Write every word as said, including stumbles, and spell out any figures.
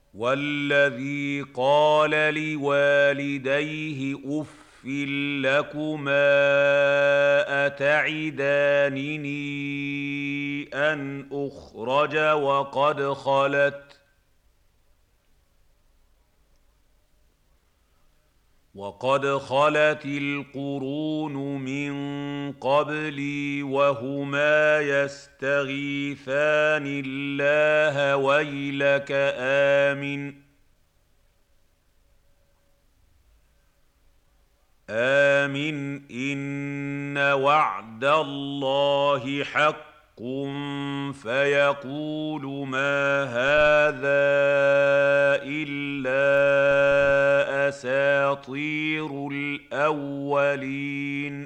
وَالَّذِي قَالَ لِوَالِدَيْهِ أُفٍّ لَّكُمَا أَتَعِدَانِنِي أَنْ أُخْرَجَ وَقَدْ خَلَتْ وَقَدْ خَلَتِ الْقُرُونُ مِن قَبْلِي وَهُمَا يَسْتَغِيثَانِ اللَّهَ وَيْلَكَ آمِنْ آمِنْ إِنَّ وَعْدَ اللَّهِ حَقٌّ فَيَقُولُ مَا هَٰذَا إِلَّا أَسَاطِيرُ الْأَوَّلِينَ